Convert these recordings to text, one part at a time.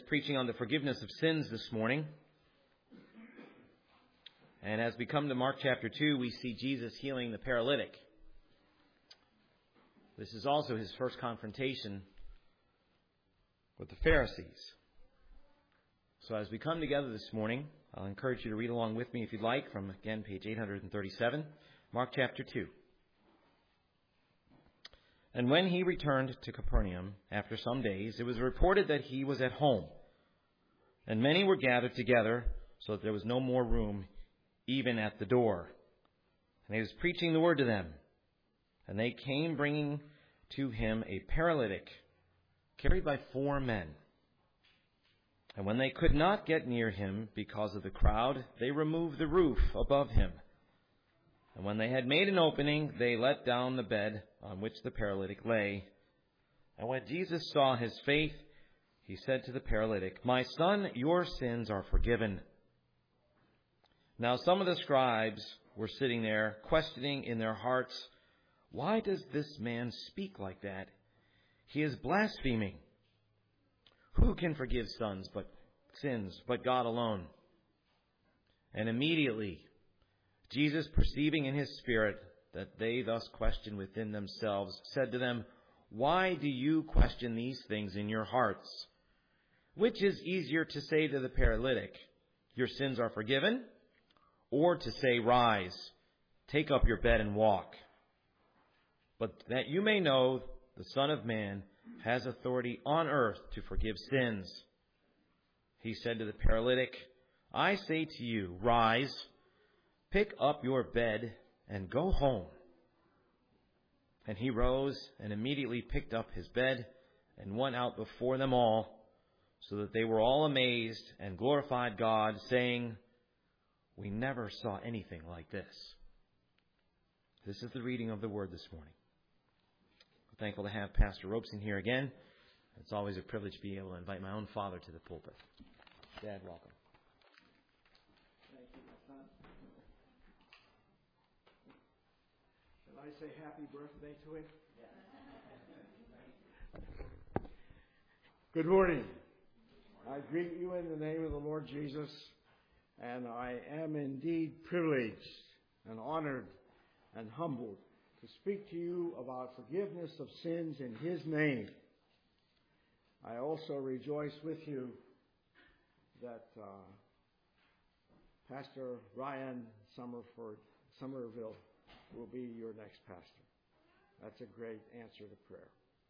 preaching on the forgiveness of sins this morning. And as we come to Mark chapter 2, we see Jesus healing the paralytic. This is also his first confrontation with the Pharisees. So as we come together this morning, I'll encourage you to read along with me if you'd like from, again, page 837, Mark chapter 2. And when he returned to Capernaum after some days, it was reported that he was at home. And many were gathered together, so that there was no more room even at the door. And he was preaching the word to them. And they came bringing to him a paralytic, carried by 4 men. And when they could not get near him because of the crowd, they removed the roof above him. And when they had made an opening, they let down the bed on which the paralytic lay. And when Jesus saw his faith, he said to the paralytic, "My son, your sins are forgiven." Now some of the scribes were sitting there, questioning in their hearts, "Why does this man speak like that? He is blaspheming. Who can forgive sins but God alone?" And immediately Jesus, perceiving in his spirit that they thus questioned within themselves, said to them, "Why do you question these things in your hearts? Which is easier to say to the paralytic, 'Your sins are forgiven,' or to say, 'Rise, take up your bed and walk'? But that you may know the Son of Man has authority on earth to forgive sins." He said to the paralytic, "I say to you, rise, pick up your bed and go home." And he rose and immediately picked up his bed and went out before them all, so that they were all amazed and glorified God, saying, "We never saw anything like this." This is the reading of the word this morning. I'm thankful to have Pastor Robeson here again. It's always a privilege to be able to invite my own father to the pulpit. Dad, welcome. Thank you, my son. Shall I say happy birthday to him? Good morning. I greet you in the name of the Lord Jesus, and I am indeed privileged and honored and humbled to speak to you about forgiveness of sins in his name. I also rejoice with you that Pastor Ryan Somerville will be your next pastor. That's a great answer to prayer.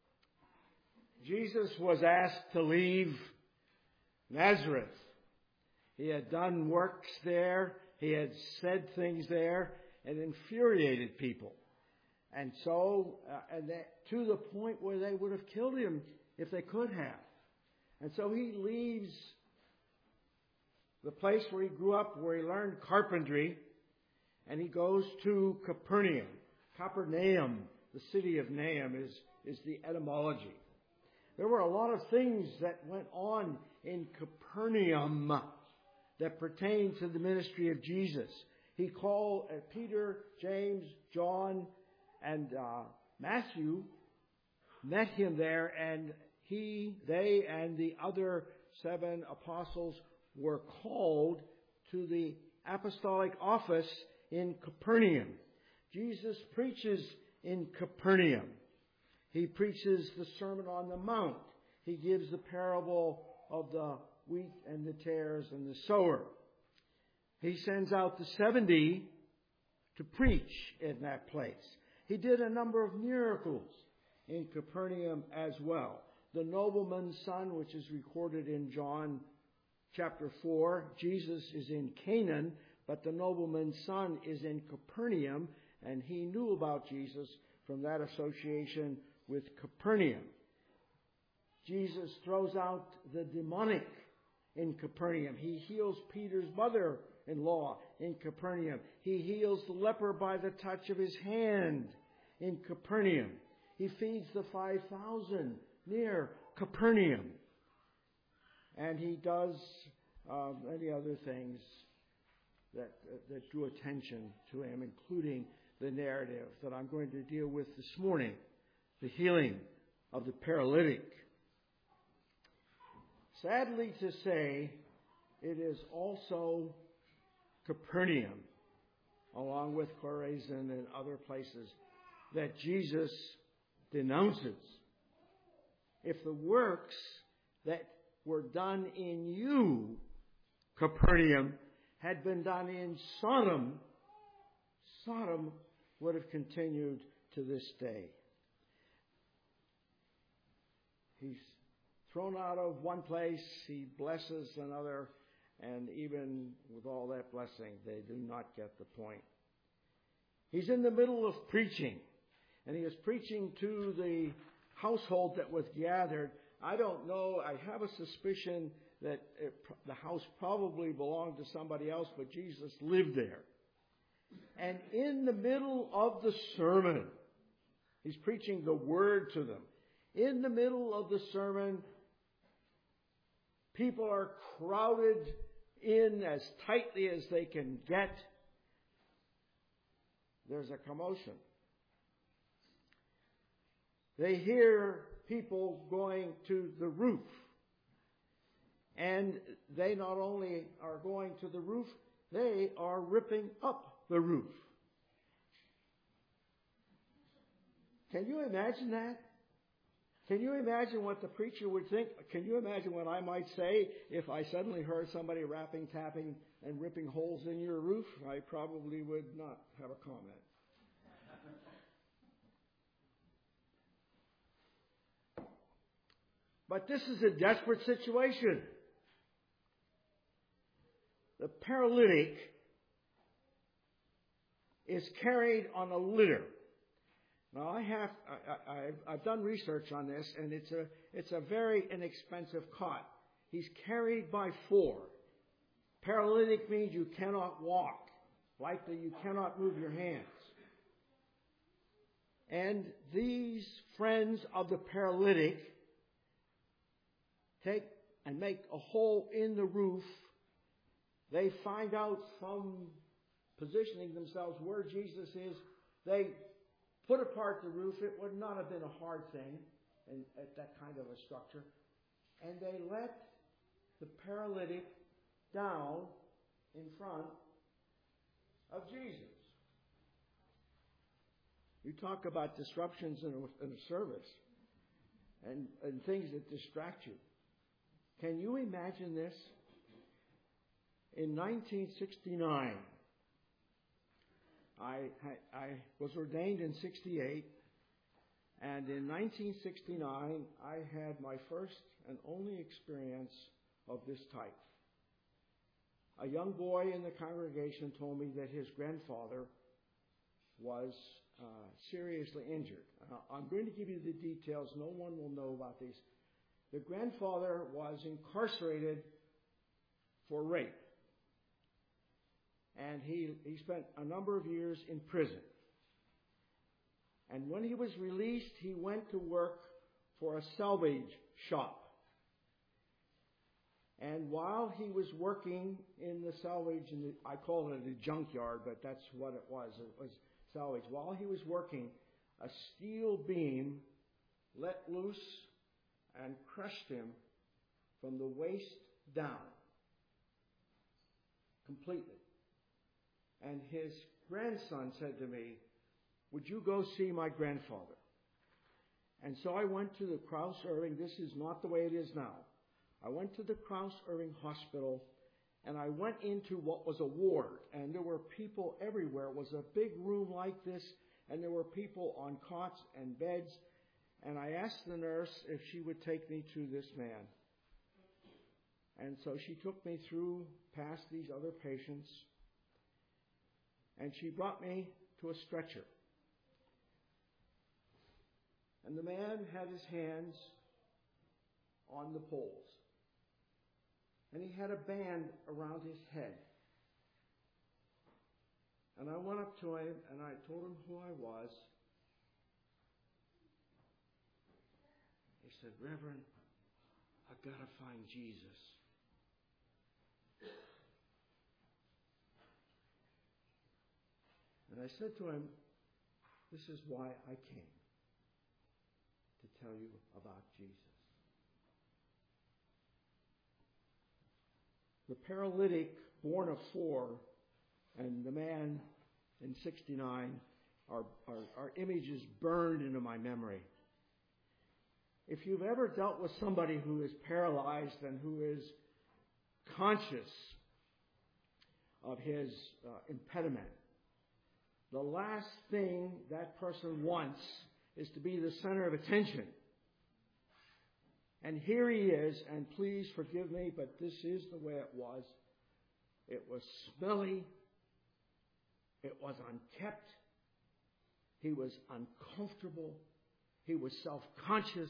Jesus was asked to leave Nazareth. He had done works there. He had said things there and infuriated people. And so, to the point where they would have killed him if they could have. And so he leaves the place where he grew up, where he learned carpentry, and he goes to Capernaum. Capernaum, the city of Nahum, is the etymology. There were a lot of things that went on in Capernaum that pertained to the ministry of Jesus. He called Peter, James, John, and Matthew met him there, and they and the other 7 apostles were called to the apostolic office in Capernaum. Jesus preaches in Capernaum. He preaches the Sermon on the Mount. He gives the parable of the wheat and the tares and the sower. He sends out the 70 to preach in that place. He did a number of miracles in Capernaum as well. The nobleman's son, which is recorded in John chapter 4, Jesus is in Canaan, but the nobleman's son is in Capernaum, and he knew about Jesus from that association with Capernaum. Jesus throws out the demonic in Capernaum. He heals Peter's mother-in-law in Capernaum. He heals the leper by the touch of his hand in Capernaum. He feeds the 5,000 near Capernaum. And he does many other things that drew attention to him, including the narrative that I'm going to deal with this morning, the healing of the paralytic. sadly to say, it is also Capernaum, along with Chorazin and other places, that Jesus denounces. If the works that were done in you, Capernaum, had been done in Sodom, Sodom would have continued to this day. He's thrown out of one place, he blesses another, and even with all that blessing, they do not get the point. He's in the middle of preaching, and he is preaching to the household that was gathered. I don't know, I have a suspicion that the house probably belonged to somebody else, but Jesus lived there. And in the middle of the sermon, he's preaching the word to them. In the middle of the sermon, people are crowded in as tightly as they can get. There's a commotion. They hear people going to the roof. And they not only are going to the roof, they are ripping up the roof. Can you imagine that? Can you imagine what the preacher would think? Can you imagine what I might say if I suddenly heard somebody rapping, tapping, and ripping holes in your roof? I probably would not have a comment. But this is a desperate situation. The paralytic is carried on a litter. Now I've done research on this, and it's a very inexpensive cot. He's carried by 4. Paralytic means you cannot walk. Likely you cannot move your hands. And these friends of the paralytic take and make a hole in the roof. They find out from positioning themselves where Jesus is. They put apart the roof. It would not have been a hard thing at that kind of a structure. And they let the paralytic down in front of Jesus. You talk about disruptions in a service and things that distract you. Can you imagine this? In 1969, I was ordained in 68, and in 1969, I had my first and only experience of this type. A young boy in the congregation told me that his grandfather was seriously injured. I'm going to give you the details. No one will know about these. The grandfather was incarcerated for rape. And he spent a number of years in prison. And when he was released, he went to work for a salvage shop. And while he was working in the salvage, I call it a junkyard, but that's what it was. It was salvage. While he was working, a steel beam let loose and crushed him from the waist down completely. And his grandson said to me, "Would you go see my grandfather?" And so I went to the Krause-Irving. This is not the way it is now. I went to the Krause-Irving Hospital, and I went into what was a ward. And there were people everywhere. It was a big room like this, and there were people on cots and beds. And I asked the nurse if she would take me to this man. And so she took me through past these other patients. And she brought me to a stretcher. And the man had his hands on the poles. And he had a band around his head. And I went up to him and I told him who I was. He said, "Reverend, I've got to find Jesus." And I said to him, "This is why I came, to tell you about Jesus." The paralytic born of 4 and the man in 69 are images burned into my memory. If you've ever dealt with somebody who is paralyzed and who is conscious of his impediment, the last thing that person wants is to be the center of attention. And here he is, and please forgive me, but this is the way it was. It was smelly. It was unkept. He was uncomfortable. He was self-conscious.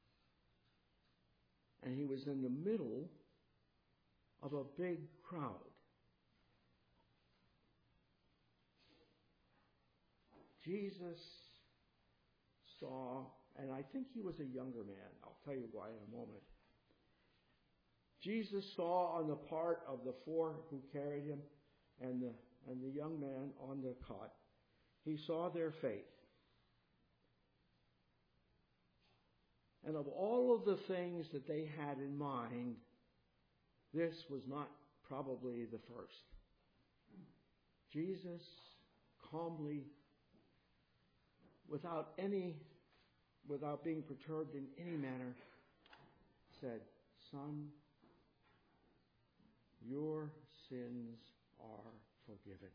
And he was in the middle of a big crowd. Jesus saw, and I think he was a younger man. I'll tell you why in a moment. Jesus saw on the part of the 4 who carried him and the young man on the cot. He saw their faith. And of all of the things that they had in mind, this was not probably the first. Jesus calmly, without being perturbed in any manner, said, "Son, your sins are forgiven."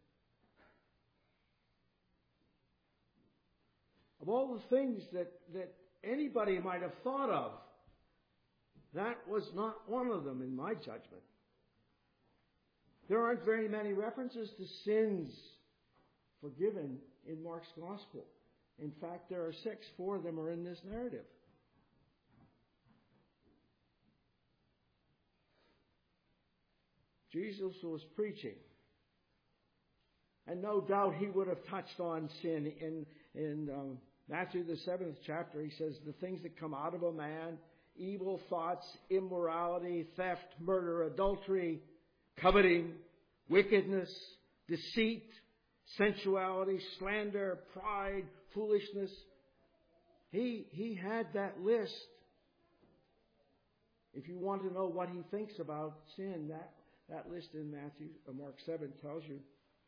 Of all the things that anybody might have thought of, that was not one of them in my judgment. There aren't very many references to sins forgiven in Mark's Gospel. In fact, there are 6. 4 of them are in this narrative. Jesus was preaching. And no doubt he would have touched on sin. In Matthew the 7th chapter, he says, the things that come out of a man, evil thoughts, immorality, theft, murder, adultery, coveting, wickedness, deceit, sensuality, slander, pride, foolishness. He had that list. If you want to know what he thinks about sin, that list in Mark 7 tells you.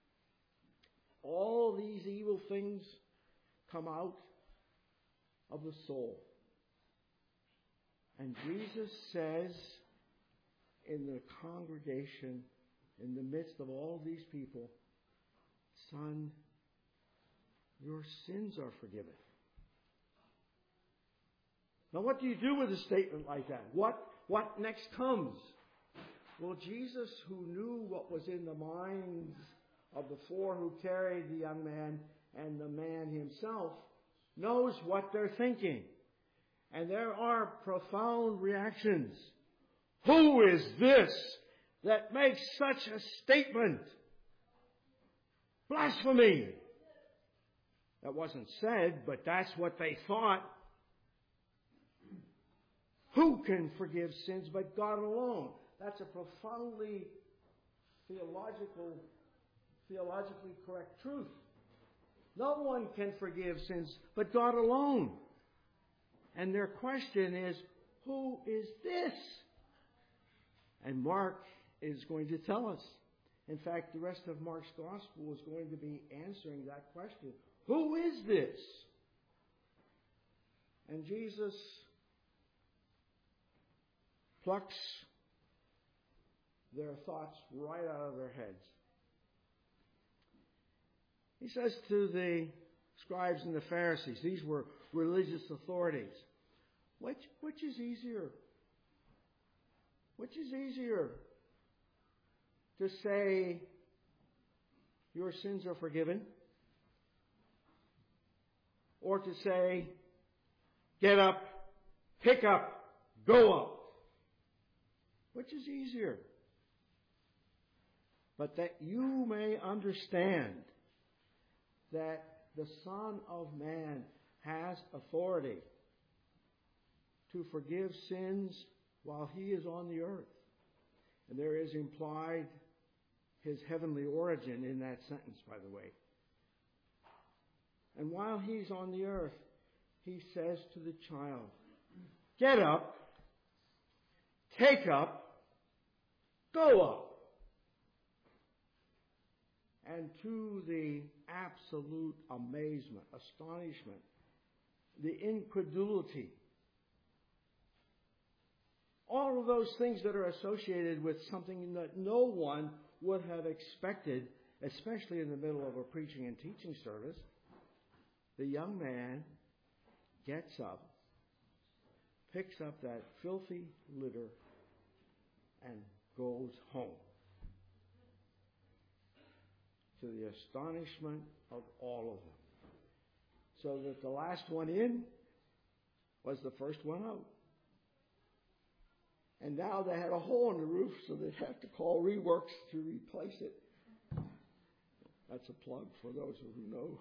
All these evil things come out of the soul. And Jesus says in the congregation, in the midst of all these people, "Son, your sins are forgiven." Now what do you do with a statement like that? What next comes? Well, Jesus, who knew what was in the minds of the 4 who carried the young man and the man himself, knows what they're thinking. And there are profound reactions. Who is this that makes such a statement? Blasphemy! That wasn't said, but that's what they thought. Who can forgive sins but God alone? That's a profoundly theologically correct truth. No one can forgive sins but God alone. And their question is, who is this? And Mark is going to tell us. In fact, the rest of Mark's Gospel is going to be answering that question. Who is this? And Jesus plucks their thoughts right out of their heads. He says to the scribes and the Pharisees, these were religious authorities, which is easier? Which is easier? To say, your sins are forgiven? Or to say, get up, pick up, go up? Which is easier? But that you may understand that the Son of Man has authority to forgive sins while he is on the earth. And there is implied his heavenly origin in that sentence, by the way. And while he's on the earth, he says to the child, get up, take up, Go up. And to the absolute amazement, astonishment, the incredulity, all of those things that are associated with something that no one would have expected, especially in the middle of a preaching and teaching service, the young man gets up, picks up that filthy litter, and goes home. To the astonishment of all of them. So that the last one in was the first one out. And now they had a hole in the roof, so they'd have to call Reworks to replace it. That's a plug for those who know.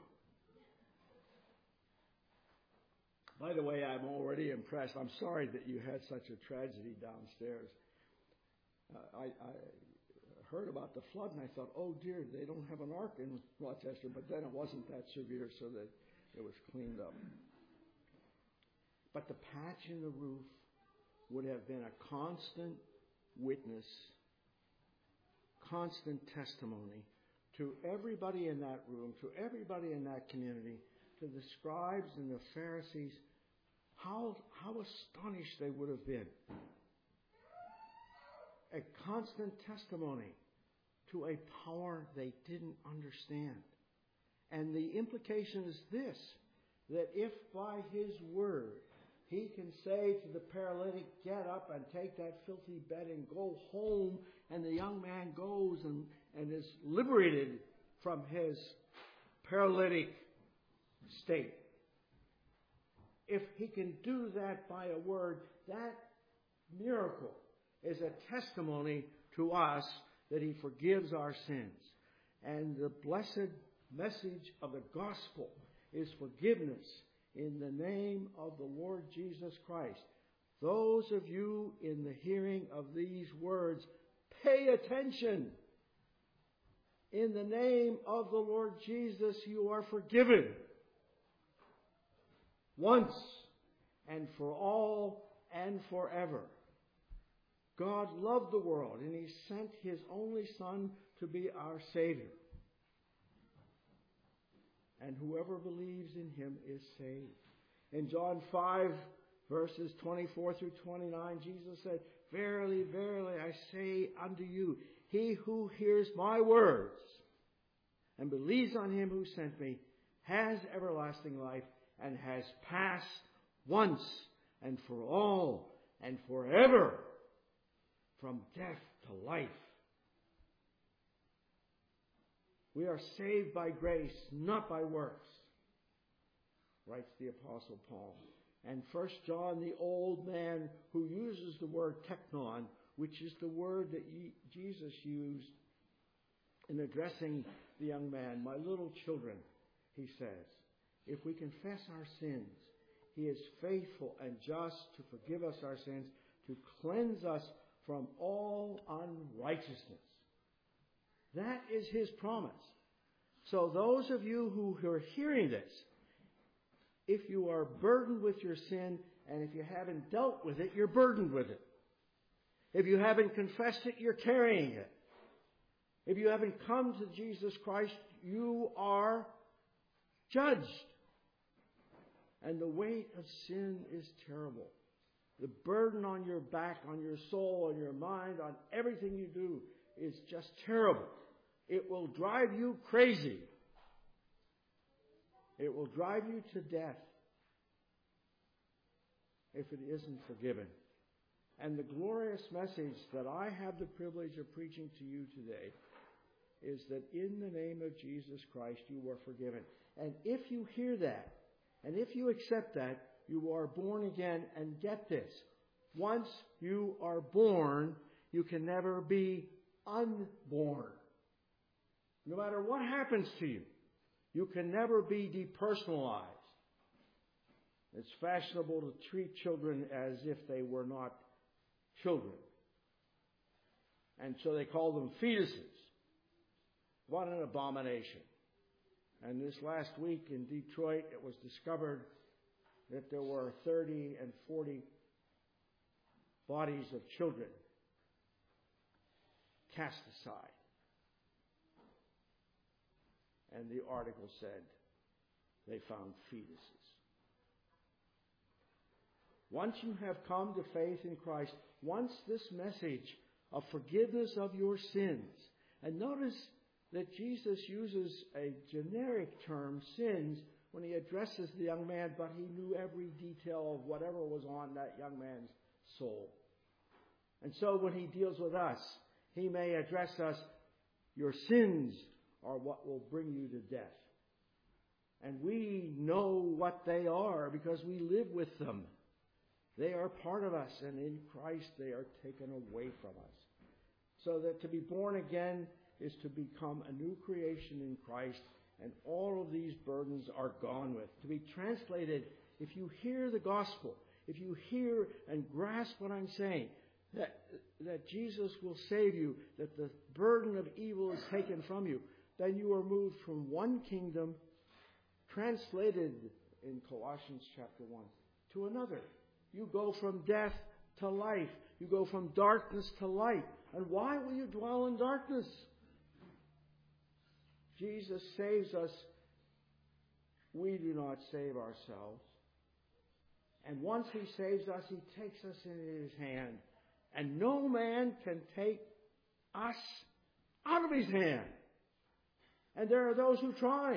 By the way, I'm already impressed. I'm sorry that you had such a tragedy downstairs. I heard about the flood and I thought, oh dear, they don't have an ark in Rochester, but then it wasn't that severe, so that it was cleaned up. But the patch in the roof would have been a constant witness, constant testimony to everybody in that room, to everybody in that community, to the scribes and the Pharisees, how astonished they would have been. A constant testimony to a power they didn't understand. And the implication is this, that if by His word He can say to the paralytic, get up and take that filthy bed and go home, and the young man goes and is liberated from his paralytic state. If He can do that by a word, that miracle is a testimony to us that He forgives our sins. And the blessed message of the gospel is forgiveness in the name of the Lord Jesus Christ. Those of you in the hearing of these words, pay attention. In the name of the Lord Jesus, you are forgiven. Once and for all and forever. God loved the world and He sent His only Son to be our Savior. And whoever believes in Him is saved. In John 5, verses 24 through 29, Jesus said, verily, verily, I say unto you, he who hears my words and believes on Him who sent me has everlasting life and has passed once and for all and forever from death to life. We are saved by grace, not by works, writes the Apostle Paul. And 1 John, the old man who uses the word teknon, which is the word that Jesus used in addressing the young man. My little children, he says, if we confess our sins, He is faithful and just to forgive us our sins, to cleanse us from all unrighteousness. That is His promise. So those of you who are hearing this, if you are burdened with your sin, and if you haven't dealt with it, you're burdened with it. If you haven't confessed it, you're carrying it. If you haven't come to Jesus Christ, you are judged. And the weight of sin is terrible. The burden on your back, on your soul, on your mind, on everything you do is just terrible. It will drive you crazy. It will drive you to death if it isn't forgiven. And the glorious message that I have the privilege of preaching to you today is that in the name of Jesus Christ you are forgiven. And if you hear that, and if you accept that, you are born again. And get this, once you are born, you can never be unborn. No matter what happens to you, you can never be depersonalized. It's fashionable to treat children as if they were not children. And so they call them fetuses. What an abomination. And this last week in Detroit, it was discovered that there were 30 and 40 bodies of children cast aside. And the article said they found fetuses. Once you have come to faith in Christ, once this message of forgiveness of your sins, and notice that Jesus uses a generic term, sins, when he addresses the young man, but he knew every detail of whatever was on that young man's soul. And so when he deals with us, he may address us, your sins are what will bring you to death. And we know what they are because we live with them. They are part of us, and in Christ they are taken away from us. So that to be born again is to become a new creation in Christ, and all of these burdens are gone with. To be translated, if you hear the gospel, if you hear and grasp what I'm saying, that Jesus will save you, that the burden of evil is taken from you, then you are moved from one kingdom, translated in Colossians chapter 1, to another. You go from death to life. You go from darkness to light. And why will you dwell in darkness? Jesus saves us. We do not save ourselves. And once he saves us, he takes us in his hand. And no man can take us out of his hand. And there are those who try.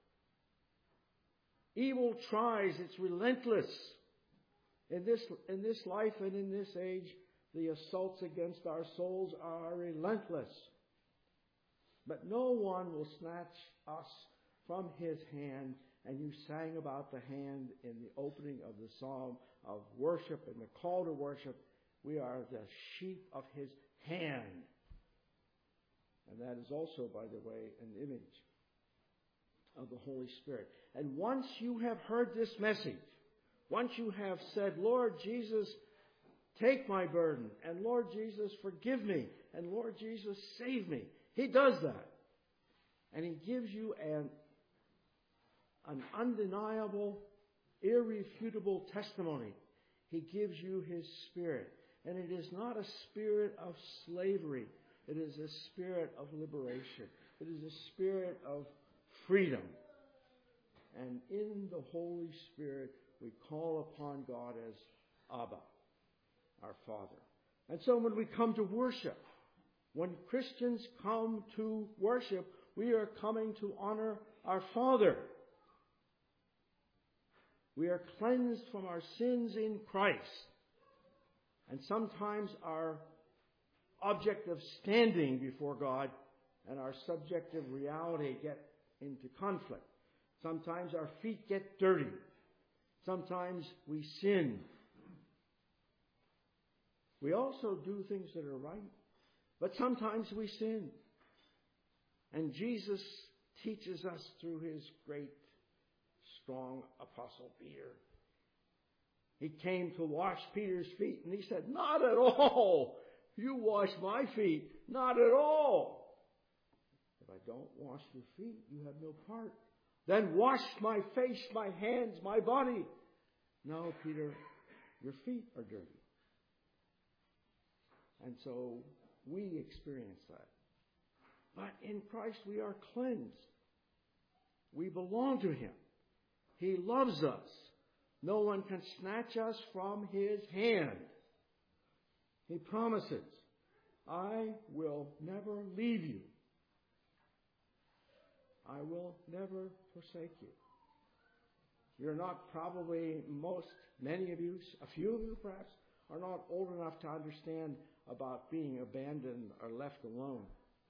Evil tries. It's relentless. In this life and in this age, the assaults against our souls are relentless. But no one will snatch us from his hand. And you sang about the hand in the opening of the psalm of worship and the call to worship. We are the sheep of his hand. And that is also, by the way, an image of the Holy Spirit. And once you have heard this message, once you have said, Lord Jesus, take my burden, and Lord Jesus, forgive me, and Lord Jesus, save me. He does that. And he gives you an undeniable, irrefutable testimony. He gives you his Spirit. And it is not a spirit of slavery. It is a spirit of liberation. It is a spirit of freedom. And in the Holy Spirit, we call upon God as Abba, our Father. And so when we come to worship, when Christians come to worship, we are coming to honor our Father. We are cleansed from our sins in Christ. And sometimes our object of standing before God and our subjective reality get into conflict. Sometimes our feet get dirty. Sometimes we sin. We also do things that are right, but sometimes we sin. And Jesus teaches us through his great, strong apostle Peter. He came to wash Peter's feet, and he said, not at all. You wash my feet. Not at all. If I don't wash your feet, you have no part. Then wash my face, my hands, my body. No, Peter, your feet are dirty. And so we experience that. But in Christ we are cleansed. We belong to him. He loves us. No one can snatch us from his hand. He promises, I will never leave you. I will never forsake you. You're not probably many of you, a few of you perhaps, are not old enough to understand about being abandoned or left alone.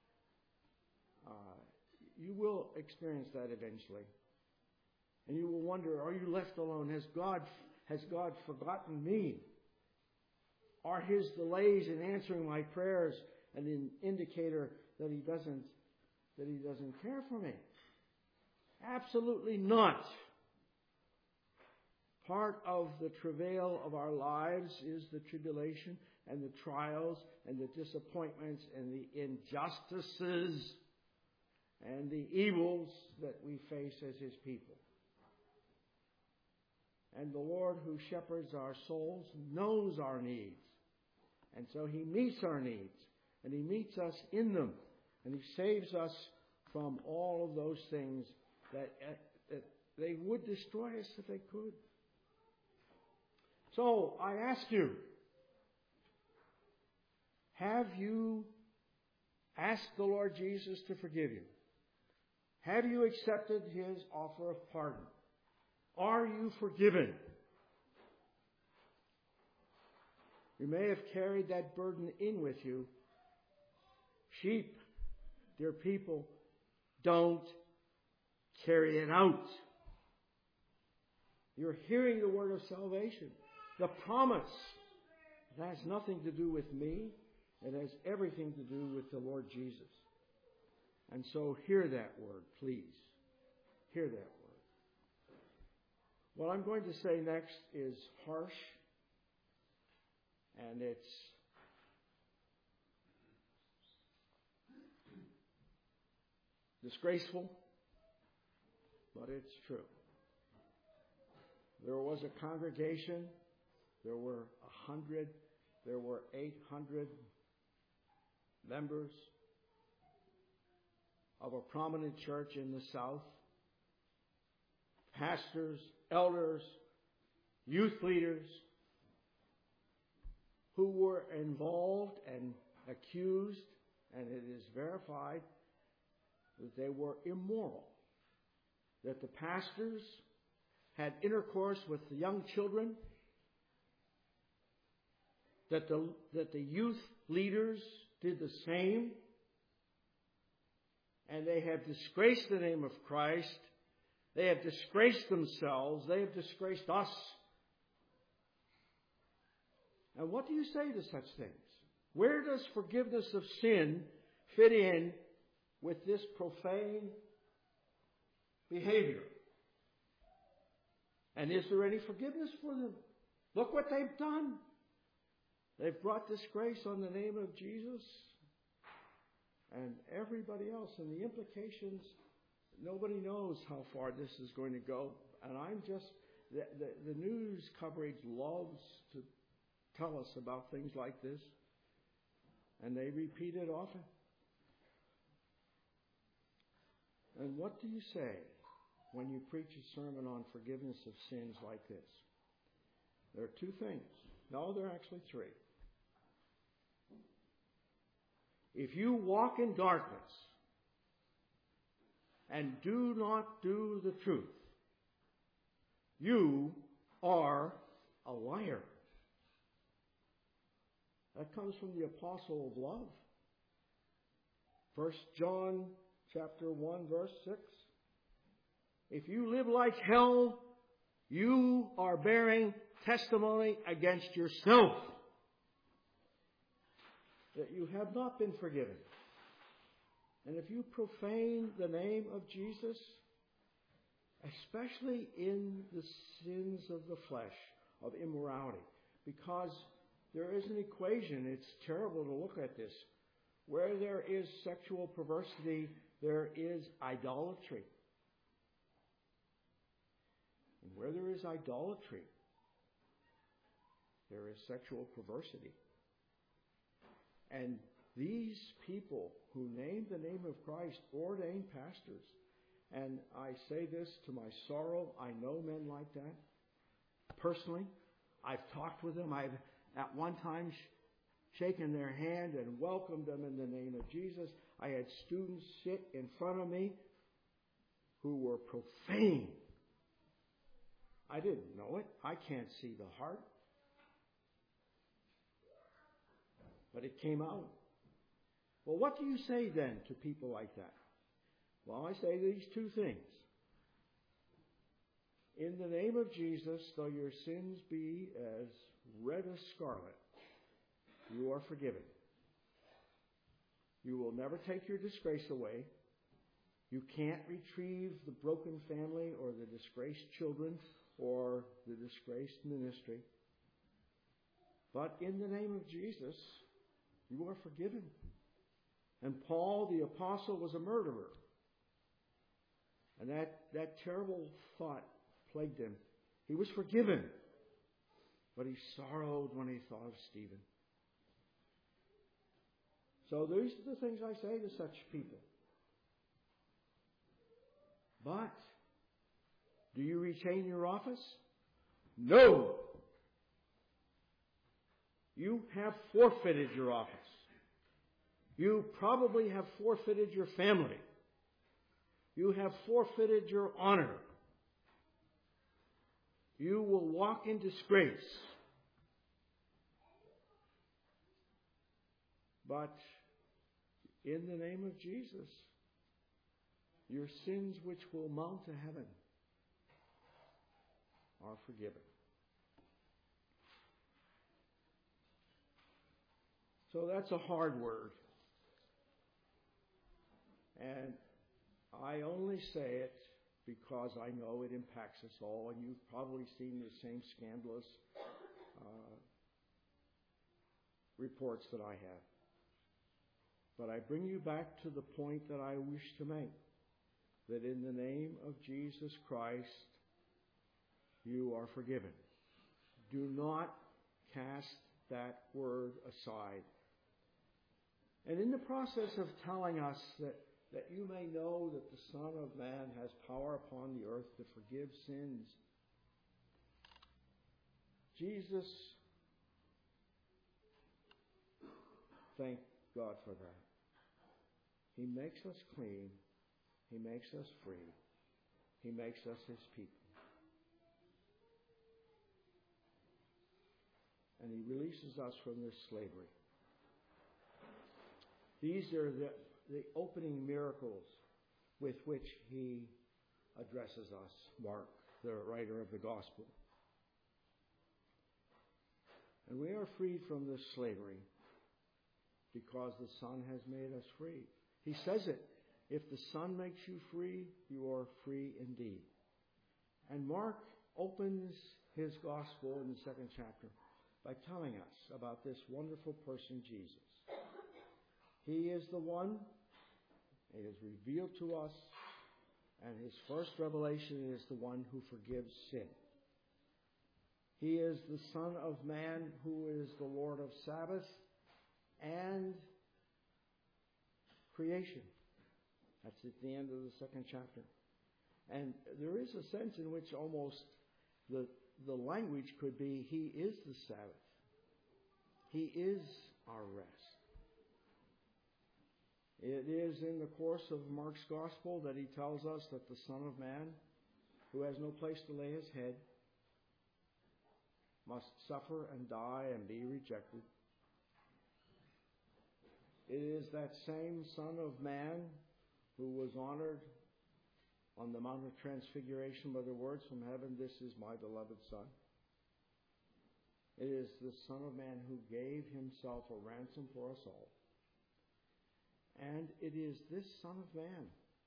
You will experience that eventually. And you will wonder, are you left alone? Has God forgotten me? Are his delays in answering my prayers an indicator that he doesn't care for me? Absolutely not. Part of the travail of our lives is the tribulation and the trials and the disappointments and the injustices and the evils that we face as his people. And the Lord who shepherds our souls knows our needs. And so he meets our needs. And He meets us in them. And He saves us from all of those things that they would destroy us if they could. So I ask you, have you asked the Lord Jesus to forgive you? Have you accepted His offer of pardon? Are you forgiven? You may have carried that burden in with you. Sheep, dear people, don't carry it out. You're hearing the word of salvation, the promise. It has nothing to do with me. It has everything to do with the Lord Jesus. And so hear that word, please. Hear that word. What I'm going to say next is harsh, and it's disgraceful, but it's true. There was a congregation. There were 100. There were 800 members of a prominent church in the South. Pastors, elders, youth leaders who were involved and accused, and it is verified that they were immoral. That the pastors had intercourse with the young children. That the youth leaders did the same. And they have disgraced the name of Christ. They have disgraced themselves. They have disgraced us. And what do you say to such things? Where does forgiveness of sin fit in with this profane behavior? And is there any forgiveness for them? Look what they've done. They've brought disgrace on the name of Jesus and everybody else. And the implications, nobody knows how far this is going to go. And the news coverage loves to tell us about things like this. And they repeat it often. And what do you say when you preach a sermon on forgiveness of sins like this? There are two things. No, there are actually three. If you walk in darkness and do not do the truth, you are a liar. That comes from the apostle of love. 1 John chapter 1, verse 6. If you live like hell, you are bearing testimony against yourself that you have not been forgiven. And if you profane the name of Jesus, especially in the sins of the flesh, of immorality, because there is an equation, it's terrible to look at this. Where there is sexual perversity, there is idolatry. And where there is idolatry, there is sexual perversity. And these people who name the name of Christ ordain pastors. And I say this to my sorrow, I know men like that. Personally, I've talked with them. I've at one time shaken their hand and welcomed them in the name of Jesus. I had students sit in front of me who were profane. I didn't know it. I can't see the heart. But it came out. Well, what do you say then to people like that? Well, I say these two things. In the name of Jesus, though your sins be as red as scarlet, you are forgiven. You will never take your disgrace away. You can't retrieve the broken family or the disgraced children or the disgraced ministry. But in the name of Jesus, you are forgiven. And Paul, the apostle, was a murderer. And that terrible thought plagued him. He was forgiven, but he sorrowed when he thought of Stephen. So these are the things I say to such people. But, do you retain your office? No! You have forfeited your office. You probably have forfeited your family. You have forfeited your honor. You will walk in disgrace. But in the name of Jesus, your sins which will mount to heaven are forgiven. So that's a hard word. And I only say it because I know it impacts us all, and you've probably seen the same scandalous reports that I have. But I bring you back to the point that I wish to make, that in the name of Jesus Christ, you are forgiven. Do not cast that word aside. And in the process of telling us that you may know that the Son of Man has power upon the earth to forgive sins, Jesus, thank God for that. He makes us clean. He makes us free. He makes us His people. And He releases us from this slavery. These are the opening miracles with which He addresses us, Mark, the writer of the Gospel. And we are freed from this slavery because the Son has made us free. He says it. If the Son makes you free, you are free indeed. And Mark opens his Gospel in the 2nd chapter by telling us about this wonderful person, Jesus. He is the one, it is revealed to us, and his first revelation is the one who forgives sin. He is the Son of Man who is the Lord of Sabbath and creation. That's at the end of the 2nd chapter. And there is a sense in which almost the language could be, He is the Sabbath. He is our rest. It is in the course of Mark's Gospel that he tells us that the Son of Man, who has no place to lay his head, must suffer and die and be rejected. It is that same Son of Man who was honored on the Mount of Transfiguration by the words from heaven, "This is my beloved Son." It is the Son of Man who gave himself a ransom for us all. And it is this Son of Man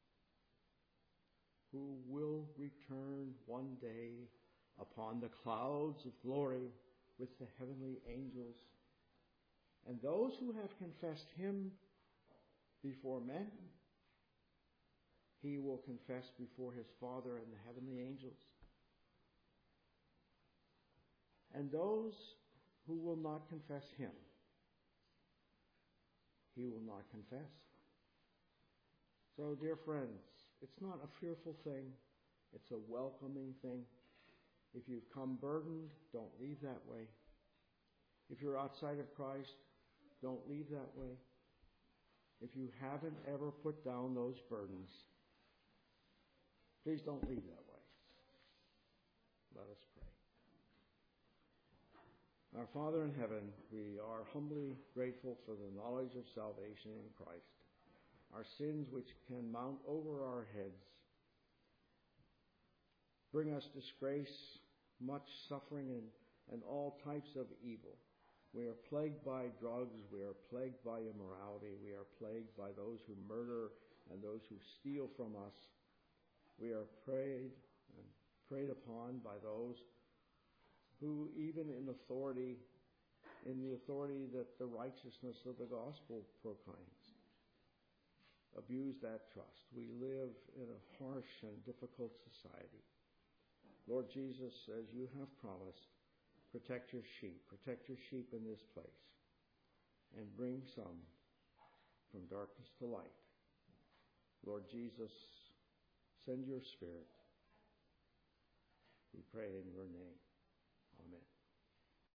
who will return one day upon the clouds of glory with the heavenly angels. And those who have confessed Him before men, He will confess before His Father and the heavenly angels. And those who will not confess Him, He will not confess. So, dear friends, it's not a fearful thing. It's a welcoming thing. If you've come burdened, don't leave that way. If you're outside of Christ, don't leave that way. If you haven't ever put down those burdens, please don't leave that way. Let us pray. Our Father in heaven, we are humbly grateful for the knowledge of salvation in Christ. Our sins which can mount over our heads bring us disgrace, much suffering, and all types of evil. We are plagued by drugs. We are plagued by immorality. We are plagued by those who murder and those who steal from us. We are preyed upon by those who, even in the authority that the righteousness of the gospel proclaims, abuse that trust. We live in a harsh and difficult society. Lord Jesus, as you have promised, protect your sheep in this place, and bring some from darkness to light. Lord Jesus, send your Spirit. We pray in your name. Amen.